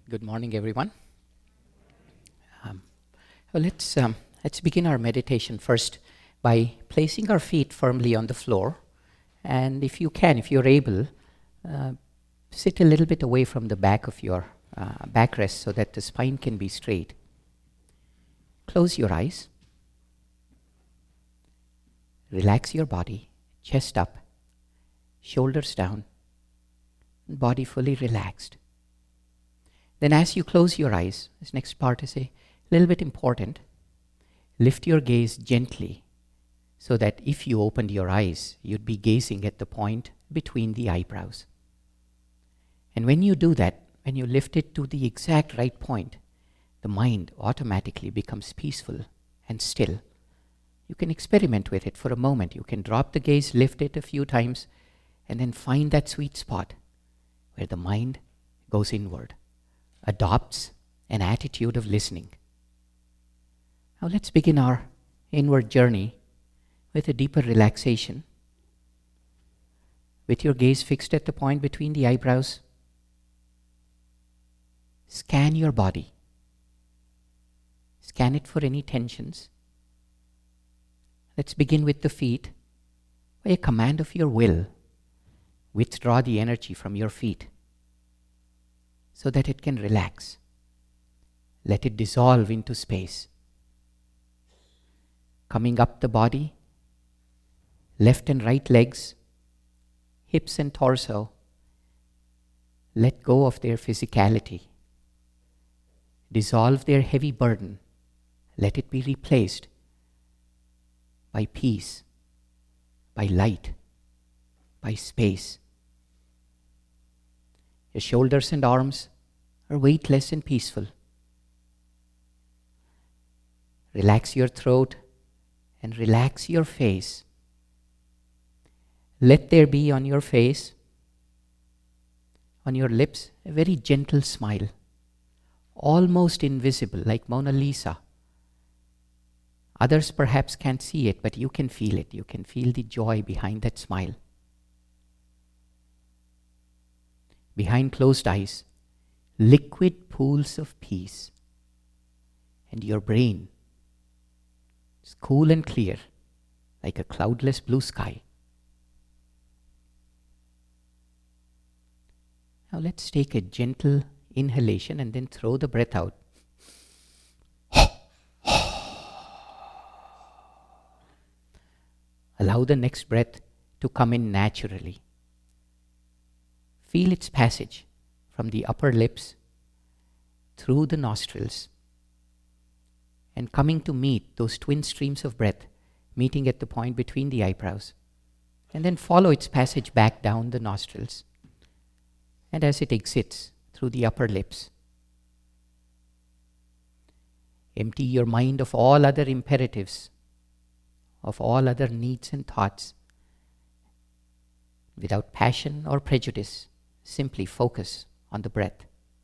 Good morning, everyone. Um, let's begin our meditation first by placing our feet firmly on the floor, and if you're able, uh, sit a little bit away from the back of your backrest so that the spine can be straight. Close your eyes. Relax your body, chest up, shoulders down, and body fully relaxed. Then as you close your eyes, this next part is a little bit important. Lift your gaze gently so that if you opened your eyes, you'd be gazing at the point between the eyebrows. And when you do that, when you lift it to the exact right point, the mind automatically becomes peaceful and still. You can experiment with it for a moment. You can drop the gaze, lift it a few times, and then find that sweet spot where the mind goes inward, adopts an attitude of listening. Now let's begin our inward journey with a deeper relaxation. With your gaze fixed at the point between the eyebrows, scan your body. Scan it for any tensions. Let's begin with the feet. By a command of your will, withdraw the energy from your feet so that it can relax. Let it dissolve into space. Coming up the body, left and right legs, hips and torso, let go of their physicality. Dissolve their heavy burden. Let it be replaced by peace, by light, by space. Your shoulders and arms are weightless and peaceful. Relax your throat and relax your face. Let there be on your face, on your lips, a very gentle smile, almost invisible, like Mona Lisa. Others perhaps can't see it, but you can feel it. You can feel the joy behind that smile. Behind closed eyes, liquid pools of peace. And your brain is cool and clear, like a cloudless blue sky. Now let's take a gentle inhalation and then throw the breath out. Allow the next breath to come in naturally. Feel its passage from the upper lips through the nostrils and coming to meet those twin streams of breath meeting at the point between the eyebrows, and then follow its passage back down the nostrils and as it exits through the upper lips. Empty your mind of all other imperatives, of all other needs and thoughts. Without passion or prejudice, simply focus on the breath.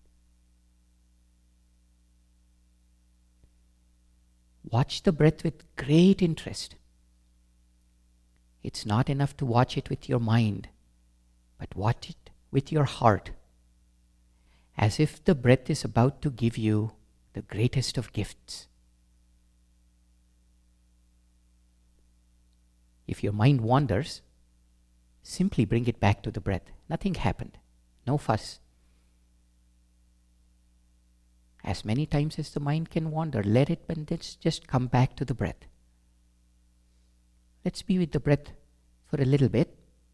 Watch the breath with great interest. It's not enough to watch it with your mind, but watch it with your heart, as if the breath is about to give you the greatest of gifts. If your mind wanders, simply bring it back to the breath. Nothing happened. No fuss. As many times as the mind can wander, let it, and then just come back to the breath. Let's be with the breath for a little bit.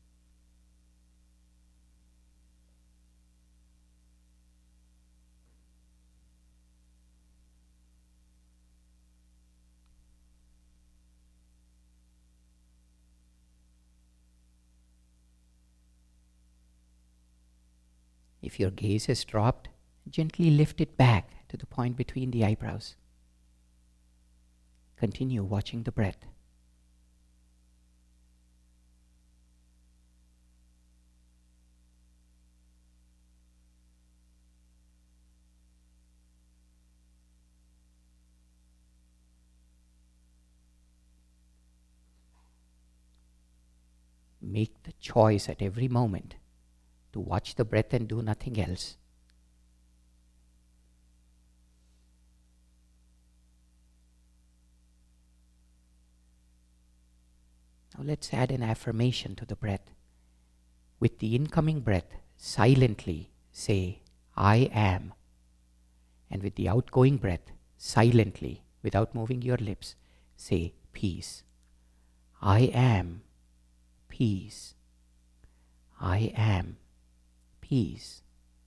If your gaze has dropped, gently lift it back to the point between the eyebrows. Continue watching the breath. Make the choice at every moment to watch the breath and do nothing else. Now let's add an affirmation to the breath. With the incoming breath, silently say, I am. And with the outgoing breath, silently, without moving your lips, say, peace. I am peace. I am peace.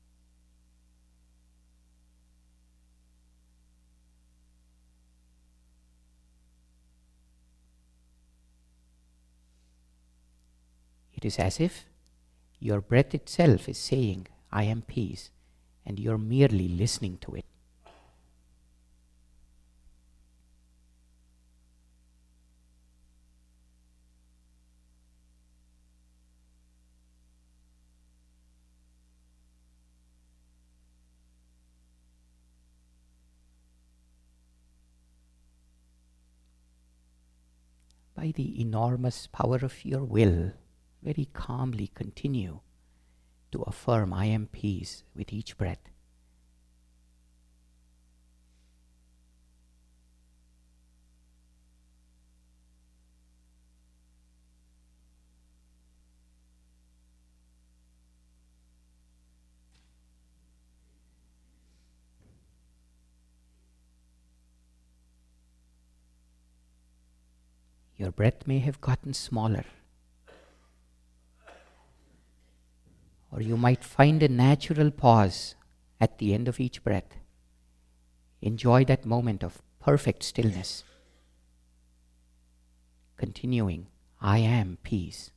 It is as if your breath itself is saying, I am peace, and you're merely listening to it. By the enormous power of your will, very calmly continue to affirm, I am peace, with each breath. Your breath may have gotten smaller, or you might find a natural pause at the end of each breath. Enjoy that moment of perfect stillness. Continuing, I am peace.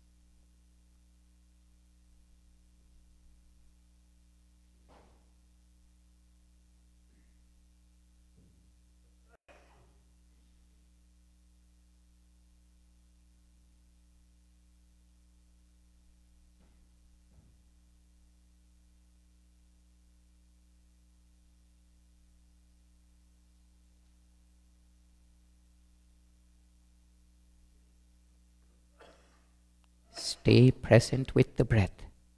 Stay present with the breath.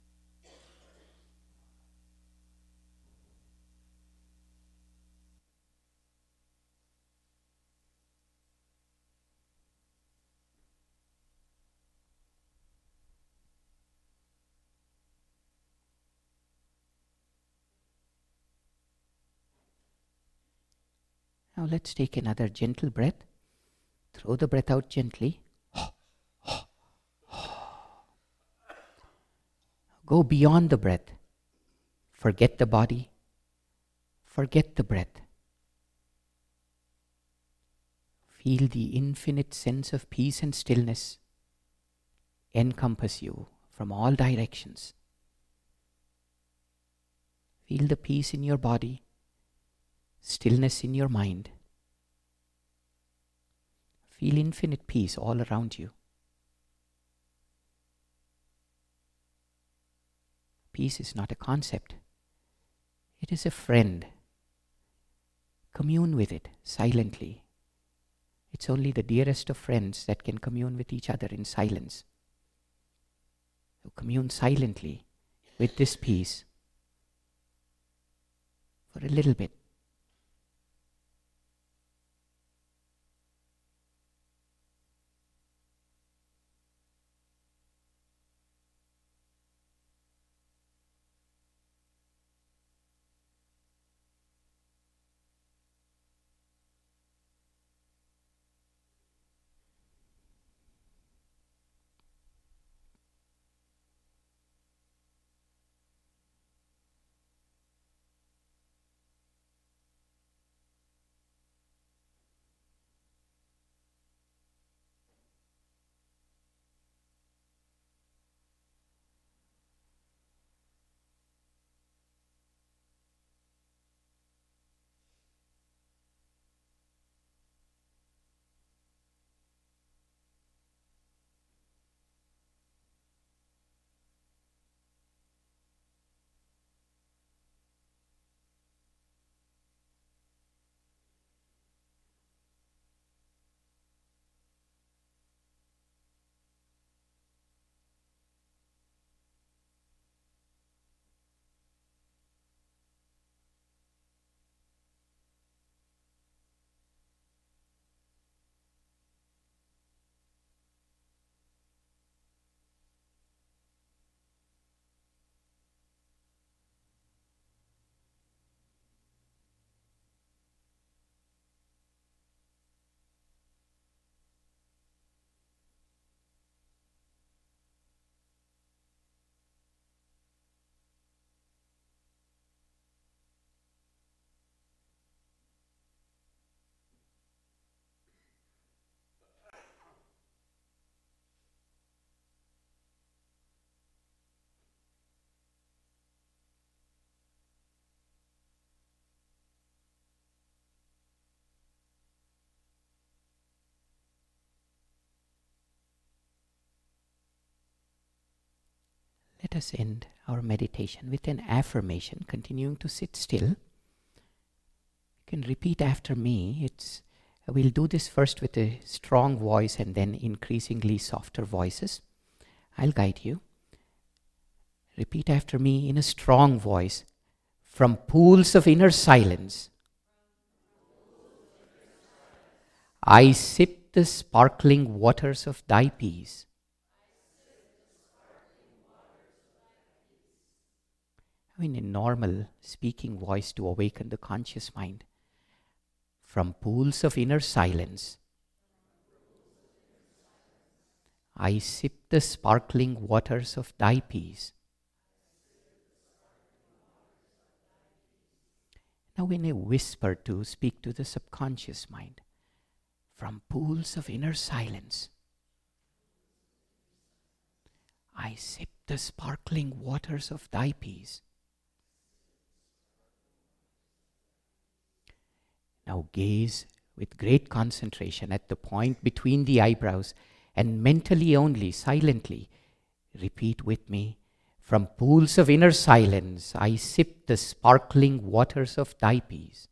Now let's take another gentle breath. Throw the breath out gently. Go beyond the breath. Forget the body. Forget the breath. Feel the infinite sense of peace and stillness encompass you from all directions. Feel the peace in your body, stillness in your mind. Feel infinite peace all around you. Peace is not a concept. It is a friend. Commune with it silently. It's only the dearest of friends that can commune with each other in silence. So commune silently with this peace for a little bit. let us end our meditation with an affirmation, continuing to sit still. You can repeat after me. We'll do this first with a strong voice and then increasingly softer voices. I'll guide you. Repeat after me in a strong voice. From pools of inner silence, I sip the sparkling waters of thy peace. In a normal speaking voice to awaken the conscious mind. From pools of inner silence, I sip the sparkling waters of thy peace. Now in a whisper to speak to the subconscious mind. From pools of inner silence, I sip the sparkling waters of thy peace. Now gaze with great concentration at the point between the eyebrows and mentally only, silently, repeat with me, from pools of inner silence, I sip the sparkling waters of thy peace.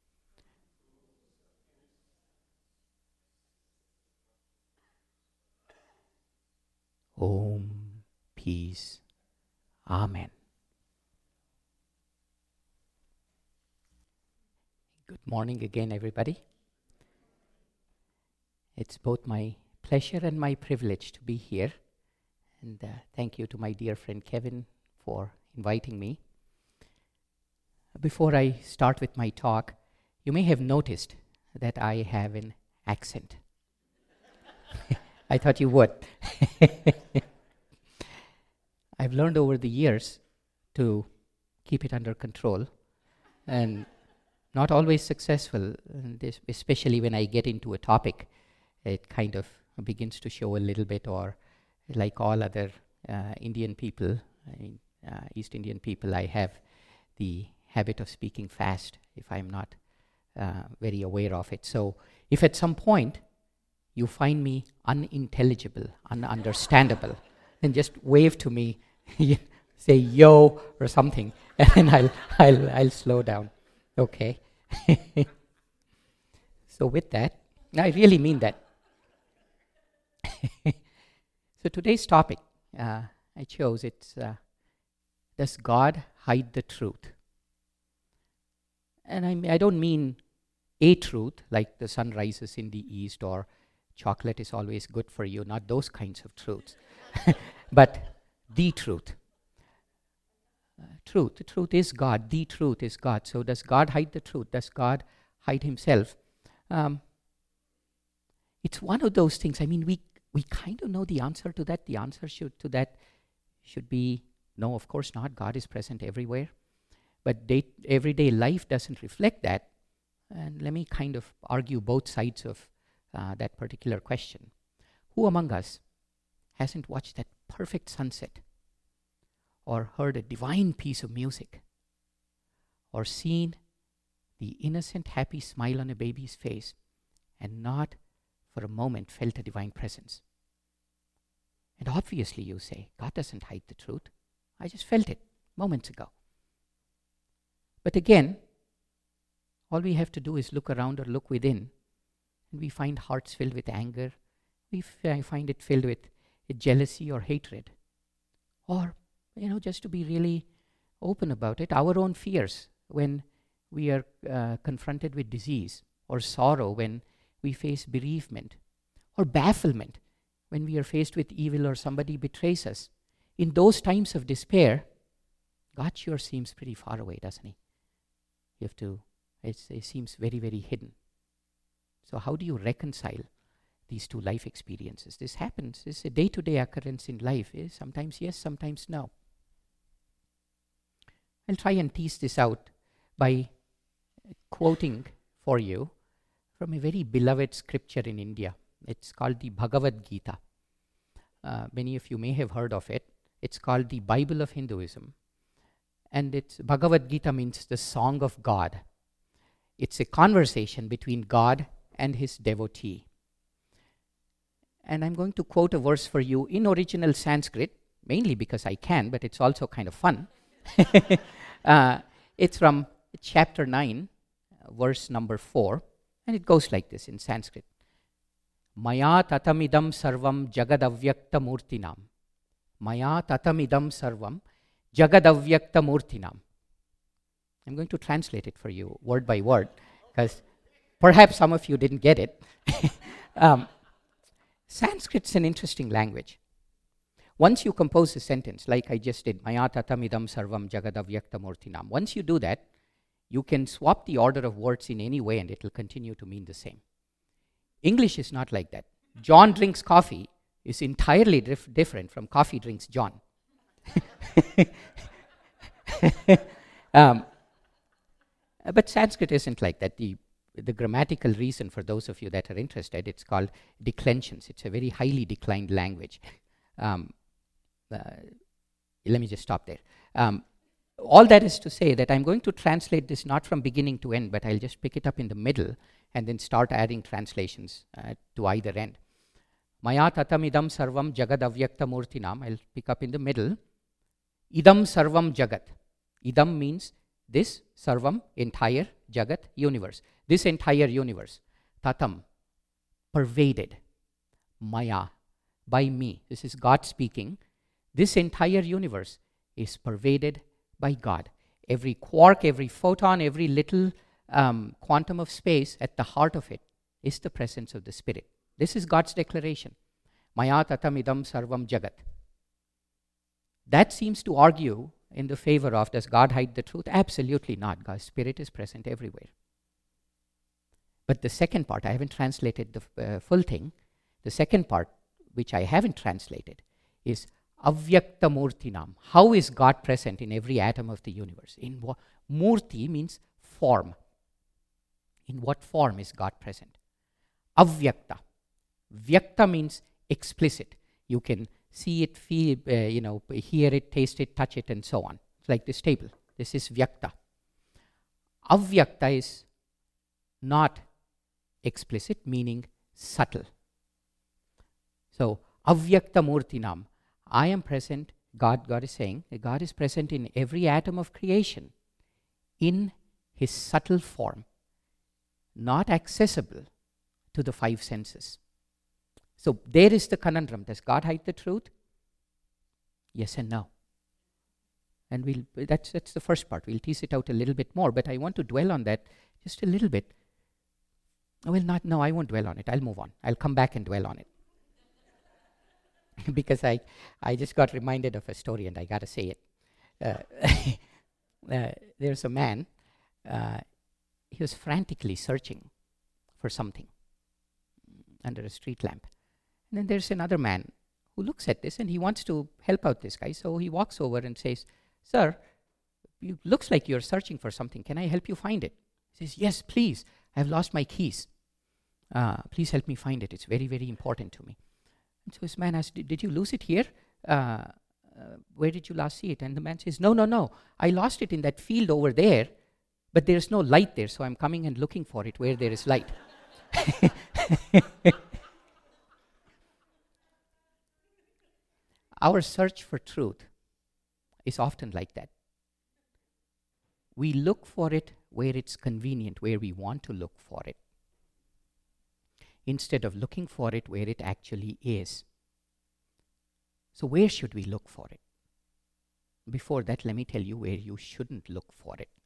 Om, peace, Amen. Good morning again, everybody. It's both my pleasure and my privilege to be here. And thank you to my dear friend Kevin for inviting me. Before I start with my talk, you may have noticed that I have an accent. I thought you would. I've learned over the years to keep it under control, and not always successful, especially when I get into a topic. It kind of begins to show a little bit, or like all other Indian people, East Indian people, I have the habit of speaking fast if I'm not very aware of it. So if at some point you find me unintelligible, ununderstandable, then just wave to me, say yo or something, and then I'll slow down. Okay. So with that, I really mean that. So today's topic I chose, it's does God hide the truth? And I don't mean a truth like the sun rises in the east or chocolate is always good for you, not those kinds of truths, but the truth. Truth. The truth is God. The truth is God. So does God hide the truth? Does God hide himself? It's one of those things. I mean, we kind of know the answer to that. The answer to that should be no, of course not. God is present everywhere. But everyday life doesn't reflect that. And let me kind of argue both sides of that particular question. Who among us hasn't watched that perfect sunset, or heard a divine piece of music, or seen the innocent, happy smile on a baby's face, and not for a moment felt a divine presence? And obviously you say, God doesn't hide the truth. I just felt it moments ago. But again, all we have to do is look around or look within, and we find hearts filled with anger. We find it filled with jealousy or hatred. Or, just to be really open about it, our own fears when we are confronted with disease, or sorrow when we face bereavement, or bafflement when we are faced with evil or somebody betrays us. In those times of despair, God sure seems pretty far away, doesn't he? It seems very, very hidden. So how do you reconcile these two life experiences? This happens. It's a day-to-day occurrence in life. Sometimes yes, sometimes no. I'll try and tease this out by quoting for you from a very beloved scripture in India. It's called the Bhagavad Gita. Many of you may have heard of it. It's called the Bible of Hinduism. And Bhagavad Gita means the song of God. It's a conversation between God and his devotee. And I'm going to quote a verse for you in original Sanskrit. mainly because I can, but it's also kind of fun. It's from chapter 9, verse number 4, and it goes like this in Sanskrit. Maya tatamidam sarvam jagadavyakta murtinam. Maya tatamidam sarvam jagadavyakta murtinam. I'm going to translate it for you word by word, because perhaps some of you didn't get it. Sanskrit's an interesting language. Once you compose a sentence, like I just did, Maya tatamidam sarvam jagadavyakta murtinam, once you do that, you can swap the order of words in any way and it will continue to mean the same. English is not like that. John drinks coffee is entirely different from coffee drinks John. But Sanskrit isn't like that. The grammatical reason, for those of you that are interested, it's called declensions. It's a very highly declined language. Let me just stop there. All that is to say that I'm going to translate this not from beginning to end, but I'll just pick it up in the middle and then start adding translations to either end. Maya tatamidam sarvam jagad avyakta murtinam. I'll pick up in the middle. Idam sarvam jagat. Idam means this, sarvam, entire, jagat, universe. This entire universe. Tatam, pervaded. Maya, by me. This is God speaking. This entire universe is pervaded by God. Every quark, every photon, every little quantum of space, at the heart of it is the presence of the Spirit. This is God's declaration. Maya tatam idam sarvam jagat. That seems to argue in the favor of, does God hide the truth? Absolutely not. God's Spirit is present everywhere. But the second part, I haven't translated the full thing. The second part, which I haven't translated, is avyakta murtinam. How is God present in every atom of the universe? Murti means form. In what form is God present? Avyakta. Vyakta means explicit. You can see it, feel, hear it, taste it, touch it, and so on. It's like this table. This is vyakta. Avyakta is not explicit, meaning subtle. So, avyakta murtinam. I am present, God is saying, that God is present in every atom of creation in his subtle form, not accessible to the five senses. So there is the conundrum. Does God hide the truth? Yes and no. And that's the first part. We'll tease it out a little bit more, but I want to dwell on that just a little bit. I won't dwell on it. I'll move on. I'll come back and dwell on it. Because I just got reminded of a story and I got to say it. There's a man, he was frantically searching for something under a street lamp. And then there's another man who looks at this and he wants to help out this guy. So he walks over and says, "Sir, it looks like you're searching for something. Can I help you find it?" He says, "Yes, please. I've lost my keys. Please help me find it. It's very, very important to me." And so this man asked, "Did you lose it here? Where did you last see it?" And the man says, No. I lost it in that field over there, but there's no light there, so I'm coming and looking for it where there is light. Our search for truth is often like that. We look for it where it's convenient, where we want to look for it, instead of looking for it where it actually is. So where should we look for it? Before that, let me tell you where you shouldn't look for it.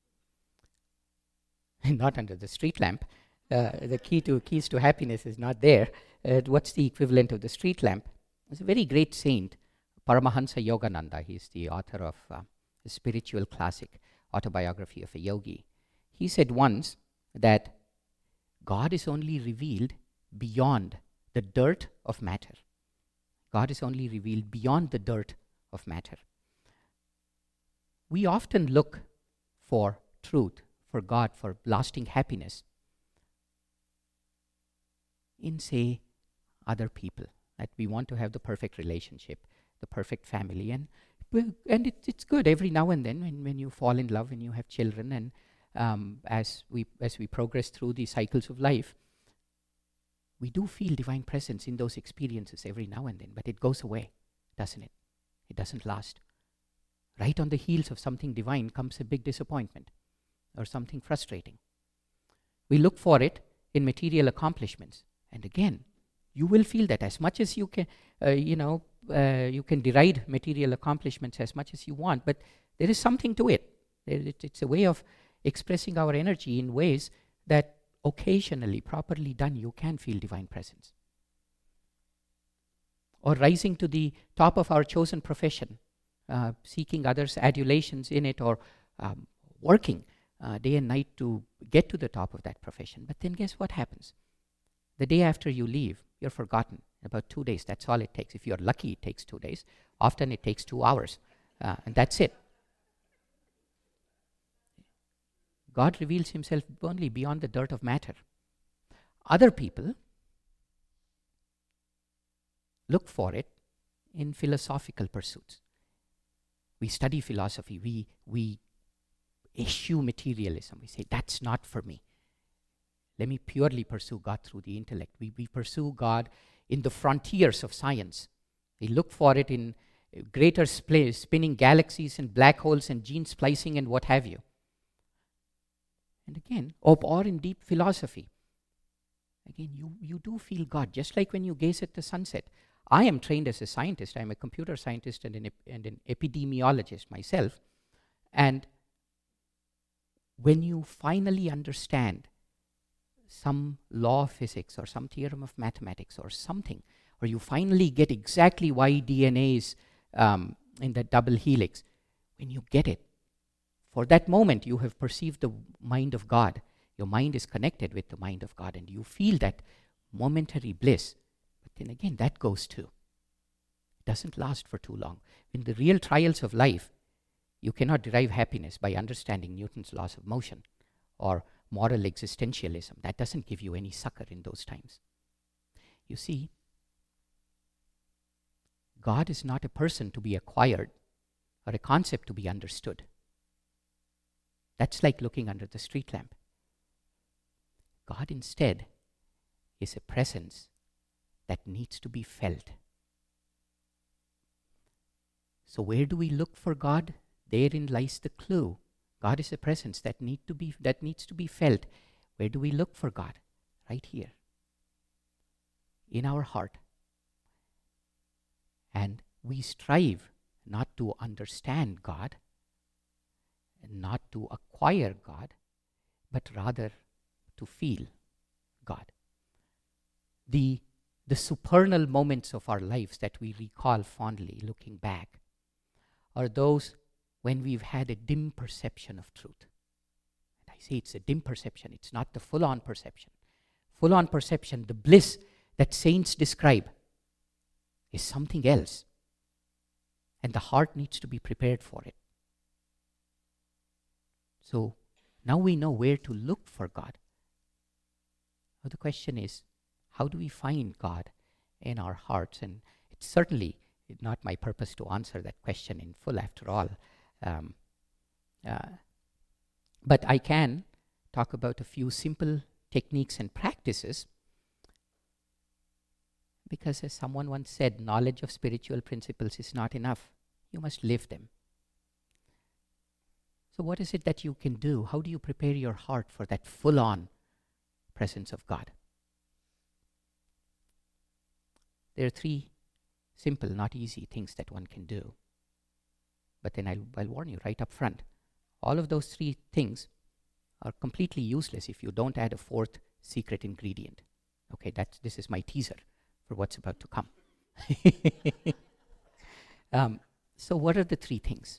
Not under the street lamp. The keys to happiness is not there. What's the equivalent of the street lamp? There's a very great saint, Paramahansa Yogananda. He's the author of a spiritual classic, Autobiography of a Yogi. He said once that God is only revealed beyond the dirt of matter. God is only revealed beyond the dirt of matter. We often look for truth, for God, for lasting happiness in, say, other people. That we want to have the perfect relationship, the perfect family, and it's good every now and then when you fall in love and you have children, and as we progress through the cycles of life, we do feel divine presence in those experiences every now and then, but it goes away, doesn't it? It doesn't last. Right on the heels of something divine comes a big disappointment or something frustrating. We look for it in material accomplishments. And again, you will feel that as much as you can, you can deride material accomplishments as much as you want, but there is something to it. It's a way of expressing our energy in ways that occasionally, properly done, you can feel divine presence. Or rising to the top of our chosen profession, seeking others' adulations in it, or working day and night to get to the top of that profession. But then guess what happens? The day after you leave, you're forgotten. About 2 days, that's all it takes. If you're lucky, it takes 2 days. Often it takes 2 hours, and that's it. God reveals himself only beyond the dirt of matter. Other people look for it in philosophical pursuits. We study philosophy, we eschew materialism. We say, that's not for me. Let me purely pursue God through the intellect. We pursue God in the frontiers of science. We look for it in greater spinning galaxies and black holes and gene splicing and what have you. And again, or in deep philosophy. Again, you do feel God, just like when you gaze at the sunset. I am trained as a scientist. I'm a computer scientist and an epidemiologist myself. And when you finally understand some law of physics or some theorem of mathematics or something, or you finally get exactly why DNA is in that double helix, when you get it, for that moment you have perceived the mind of God. Your mind is connected with the mind of God, and you feel that momentary bliss. But then again, that goes too. It doesn't last for too long. In the real trials of life, you cannot derive happiness by understanding Newton's laws of motion or moral existentialism. That doesn't give you any succor in those times. You see, God is not a person to be acquired or a concept to be understood. That's like looking under the street lamp. God instead is a presence that needs to be felt. So where do we look for God? Therein lies the clue. God is a presence that needs to be felt. Where do we look for God? Right here, in our heart. And we strive not to understand God, not to acquire God, but rather to feel God. The supernal moments of our lives that we recall fondly looking back are those when we've had a dim perception of truth. And I say it's a dim perception, it's not the full-on perception. Full-on perception, the bliss that saints describe, is something else. And the heart needs to be prepared for it. So now we know where to look for God. Now the question is, how do we find God in our hearts? And it's certainly not my purpose to answer that question in full after all. But I can talk about a few simple techniques and practices, because as someone once said, knowledge of spiritual principles is not enough. You must live them. So what is it that you can do? How do you prepare your heart for that full-on presence of God? There are 3 simple, not easy things that one can do. But then I'll warn you right up front. All of those 3 things are completely useless if you don't add a 4th secret ingredient. Okay, this is my teaser for what's about to come. So what are the 3 things?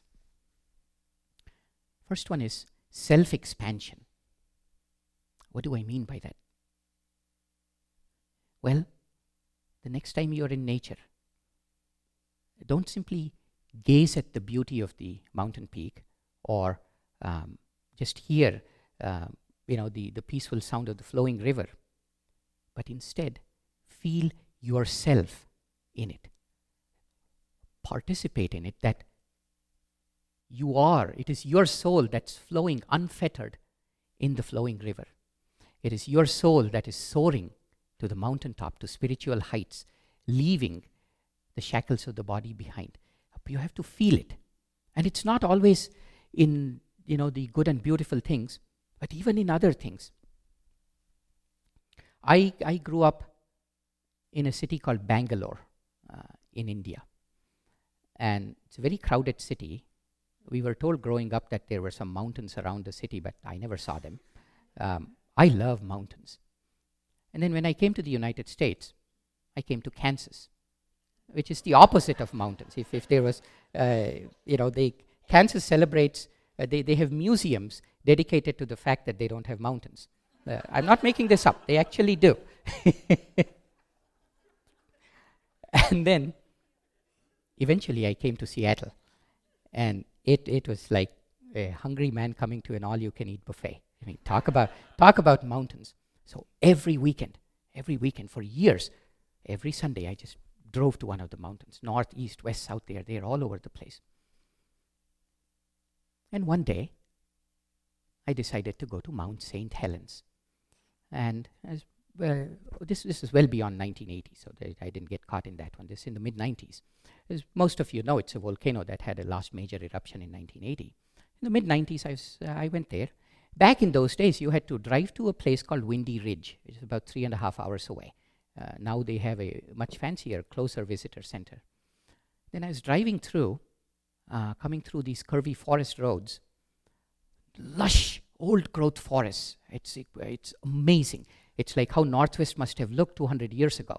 First one is self-expansion. What do I mean by that? Well, the next time you're in nature, don't simply gaze at the beauty of the mountain peak or just hear the peaceful sound of the flowing river, but instead feel yourself in it. Participate in it, that it is your soul that's flowing unfettered in the flowing river. It is your soul that is soaring to the mountaintop, to spiritual heights, leaving the shackles of the body behind. but you have to feel it. And it's not always in, the good and beautiful things, but even in other things. I grew up in a city called Bangalore in India. And it's a very crowded city. We were told growing up that there were some mountains around the city, but I never saw them. I love mountains. And then when I came to the United States, I came to Kansas, which is the opposite of mountains. If there was, Kansas celebrates, they have museums dedicated to the fact that they don't have mountains. I'm not making this up. They actually do. And then, eventually, I came to Seattle. And it was like a hungry man coming to an all-you-can-eat buffet. I mean, talk about mountains. So every weekend for years, every Sunday, I just drove to one of the mountains, north, east, west, south, they're all over the place. And one day, I decided to go to Mount St. Helens. And this is well beyond 1980, so I didn't get caught in that one. This is in the mid-90s. As most of you know, it's a volcano that had a last major eruption in 1980. In the mid-90s, I went there. Back in those days, you had to drive to a place called Windy Ridge, which is about 3.5 hours away. Now they have a much fancier, closer visitor center. Then I was driving through, coming through these curvy forest roads, lush, old-growth forests. It's amazing. It's like how Northwest must have looked 200 years ago.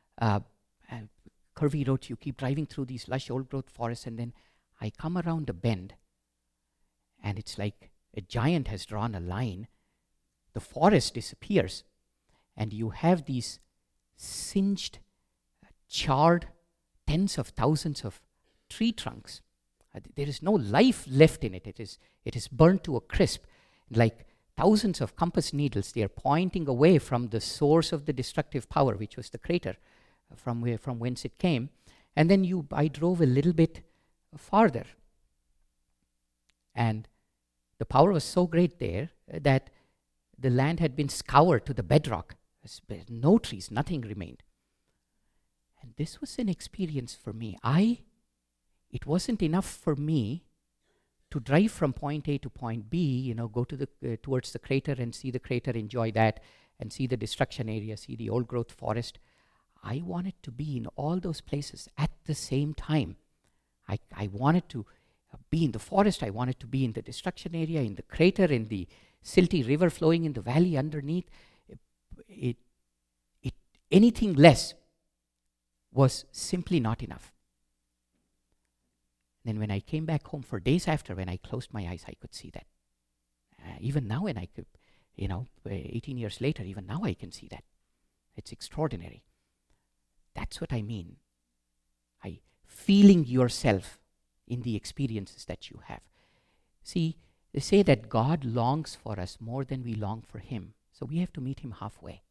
Curvy roads, you keep driving through these lush, old-growth forests, and then I come around a bend, and it's like a giant has drawn a line. The forest disappears, and you have these singed, charred tens of thousands of tree trunks. There is no life left in it. It is burnt to a crisp. Like thousands of compass needles, they are pointing away from the source of the destructive power, which was the crater, from whence it came. And then I drove a little bit farther. And the power was so great there that the land had been scoured to the bedrock. No trees, nothing remained. And this was an experience for me. It wasn't enough for me to drive from point A to point B, go to towards the crater and see the crater, enjoy that, and see the destruction area, see the old-growth forest. I wanted to be in all those places at the same time. I wanted to be in the forest, I wanted to be in the destruction area, in the crater, in the silty river flowing in the valley underneath. Anything less was simply not enough. Then when I came back home for days after, when I closed my eyes, I could see that. Even now, when I could, 18 years later, even now I can see that. It's extraordinary. That's what I mean. Feeling yourself in the experiences that you have. See, they say that God longs for us more than we long for Him. So we have to meet Him halfway.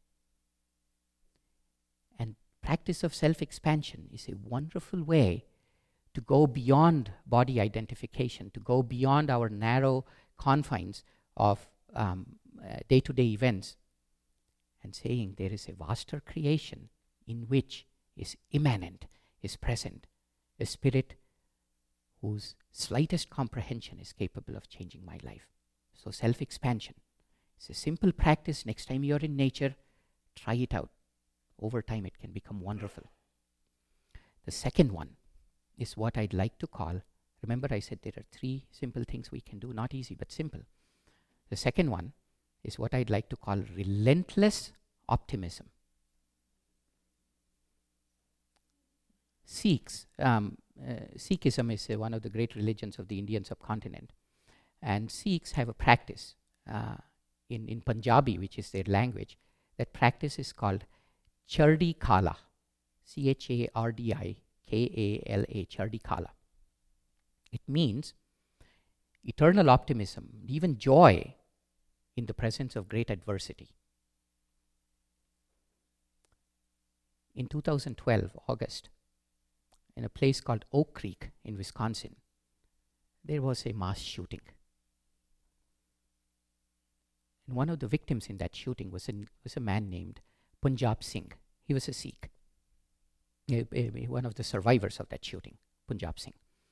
And practice of self-expansion is a wonderful way to go beyond body identification, to go beyond our narrow confines of day-to-day events, and saying there is a vaster creation in which is immanent, is present, a spirit whose slightest comprehension is capable of changing my life. So self-expansion. It's a simple practice. Next time you're in nature, try it out. Over time, it can become wonderful. The second one is what I'd like to call, remember I said there are 3 simple things we can do, not easy, but simple. The second one is what I'd like to call relentless optimism. Sikhism is one of the great religions of the Indian subcontinent. And Sikhs have a practice in Punjabi, which is their language. That practice is called Chardi Kala, Chardikala, Chardi Kala. It means eternal optimism, even joy in the presence of great adversity. In 2012, August, in a place called Oak Creek in Wisconsin, there was a mass shooting. And one of the victims in that shooting was a man named Punjab Singh. He was a Sikh, one of the survivors of that shooting, Punjab Singh.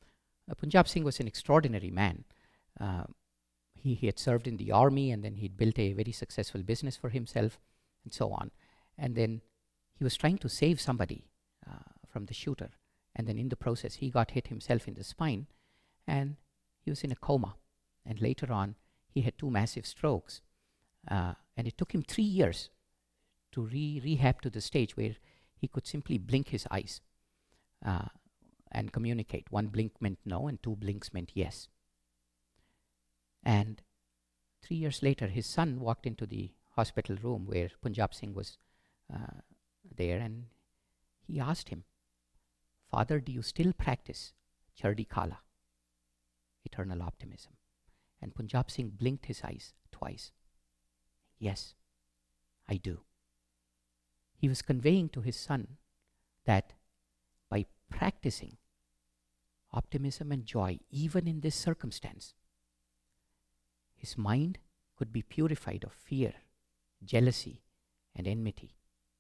Punjab Singh was an extraordinary man. He had served in the army, and then he'd built a very successful business for himself, and so on. And then he was trying to save somebody from the shooter. And then in the process, he got hit himself in the spine, and he was in a coma. And later on, he had 2 massive strokes. And it took him 3 years to rehab to the stage where he could simply blink his eyes and communicate. 1 blink meant no, and 2 blinks meant yes. And 3 years later, his son walked into the hospital room where Punjab Singh was there, and he asked him, "Father, do you still practice Chardi Kala, eternal optimism?" And Punjab Singh blinked his eyes twice. "Yes, I do." He was conveying to his son that by practicing optimism and joy, even in this circumstance, his mind could be purified of fear, jealousy, and enmity.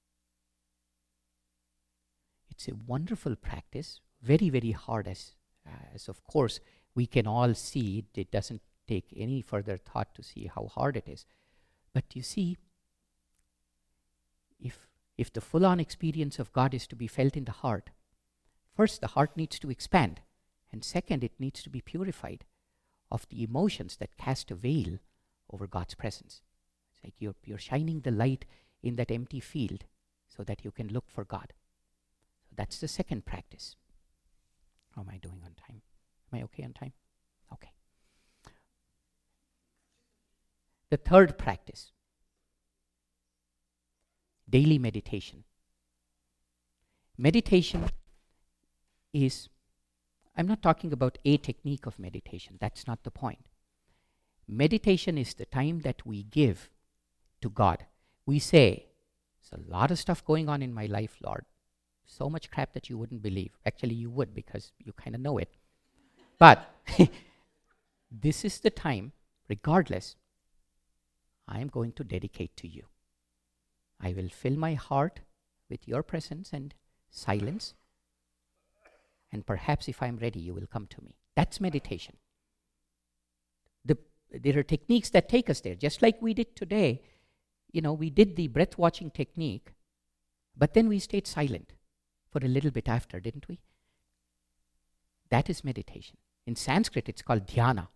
It's a wonderful practice, very, very hard, as of course we can all see. It doesn't take any further thought to see how hard it is. But you see, if the full-on experience of God is to be felt in the heart, first the heart needs to expand, and second it needs to be purified of the emotions that cast a veil over God's presence. It's like you're shining the light in that empty field so that you can look for God. So that's the second practice. How am I doing on time? Am I okay on time? Okay. The third practice, daily meditation. Meditation is, I'm not talking about a technique of meditation. That's not the point. Meditation is the time that we give to God. We say, "There's a lot of stuff going on in my life, Lord. So much crap that you wouldn't believe." Actually, you would, because you kind of know it. But this is the time, regardless, I am going to dedicate to you. I will fill my heart with your presence and silence, and perhaps if I'm ready, you will come to me. That's meditation. There are techniques that take us there, just like we did today. We did the breath watching technique, but then we stayed silent for a little bit after, didn't we? That is meditation. In Sanskrit, it's called dhyana.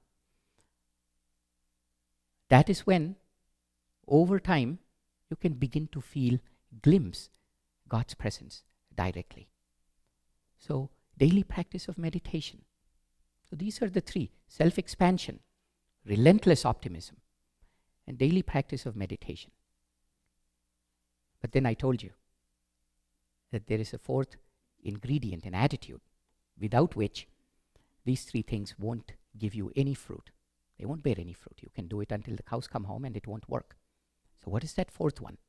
That is when, over time, you can begin to glimpse God's presence directly. So, daily practice of meditation. So these are the 3: self-expansion, relentless optimism, and daily practice of meditation. But then I told you that there is a 4th ingredient, an attitude, without which these 3 things won't give you any fruit. They won't bear any fruit. You can do it until the cows come home and it won't work. So what is that 4th one?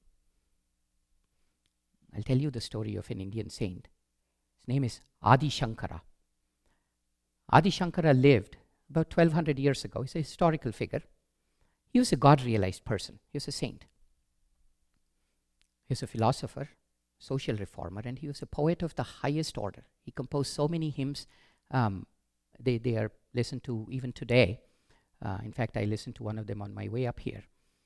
I'll tell you the story of an Indian saint. His name is Adi Shankara. Adi Shankara lived about 1200 years ago. He's a historical figure. He was a God-realized person. He was a saint. He was a philosopher, social reformer, and he was a poet of the highest order. He composed so many hymns. They are listened to even today. In fact, I listened to one of them on my way up here.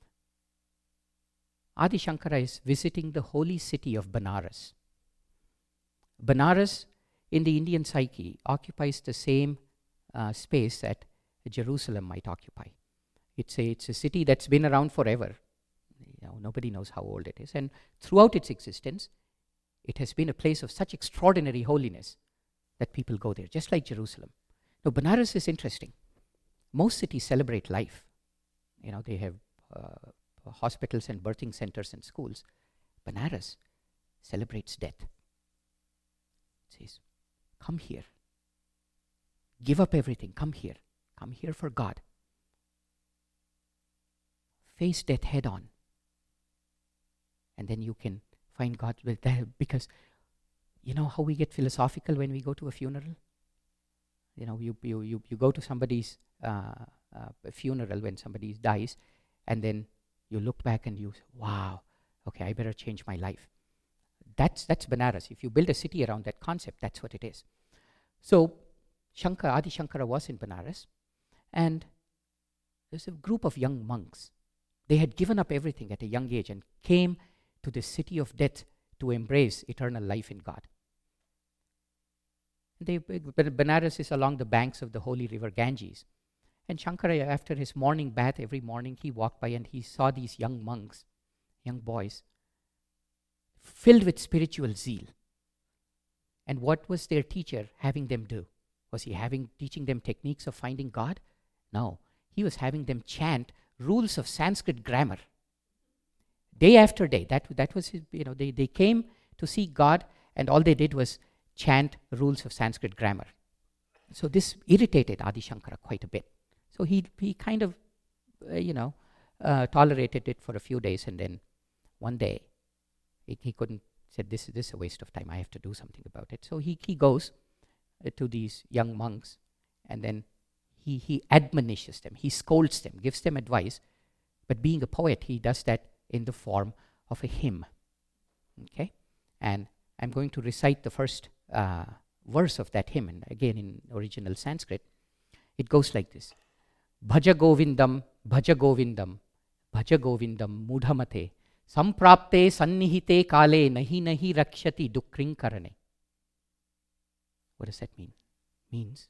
Adi Shankara is visiting the holy city of Benares. Benares, in the Indian psyche, occupies the same space that Jerusalem might occupy. It's a city that's been around forever. Nobody knows how old it is. And throughout its existence, it has been a place of such extraordinary holiness that people go there, just like Jerusalem. Now, Benares is interesting. Most cities celebrate life. They have hospitals and birthing centers and schools. Benares celebrates death. It says, "Come here. Give up everything. Come here. Come here for God. Face death head on. And then you can find God with that." Because you know how we get philosophical when we go to a funeral? You go to somebody's funeral when somebody dies, and then you look back and you say, "Wow, okay, I better change my life." That's Benares. If you build a city around that concept, that's what it is. So Adi Shankara was in Benares, and there's a group of young monks. They had given up everything at a young age and came to the city of death to embrace eternal life in God. Benares is along the banks of the holy river Ganges. And Shankara, after his morning bath every morning, he walked by and he saw these young monks, young boys, filled with spiritual zeal. And what was their teacher having them do? Was he teaching them techniques of finding God? No. He was having them chant rules of Sanskrit grammar. Day after day. That was his, they came to see God, and all they did was chant rules of Sanskrit grammar. So this irritated Adi Shankara quite a bit. So he kind of, tolerated it for a few days, and then one day he couldn't, said, this is a waste of time, I have to do something about it. So he goes to these young monks, and then he admonishes them, he scolds them, gives them advice, but being a poet, he does that in the form of a hymn. Okay? And I'm going to recite the first verse of that hymn, and again in original Sanskrit. It goes like this. Bhaja Govindam, Bhaja Govindam, Bhaja Govindam, Mudhamate, Samprapte Sannihite Kale, Nahi Nahi Rakshati Dukring Karane. What does that mean? Means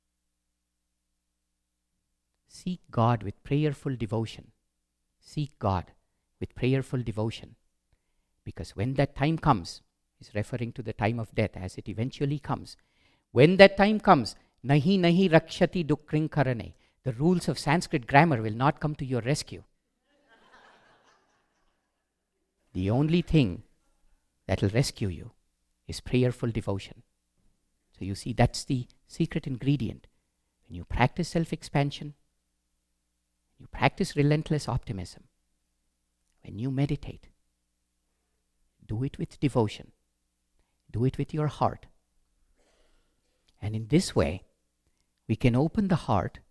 seek God with prayerful devotion. Seek God with prayerful devotion. Because when that time comes, he's referring to the time of death as it eventually comes. When that time comes, Nahi Nahi Rakshati Dukring Karane. The rules of Sanskrit grammar will not come to your rescue. The only thing that will rescue you is prayerful devotion. So you see, that's the secret ingredient. When you practice self-expansion, you practice relentless optimism, when you meditate, do it with devotion. Do it with your heart. And in this way, we can open the heart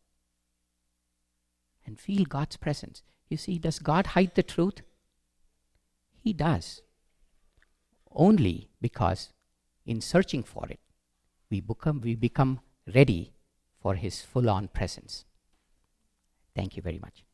and feel God's presence. You see, does God hide the truth? He does. Only because in searching for it, we become ready for His full-on presence. Thank you very much.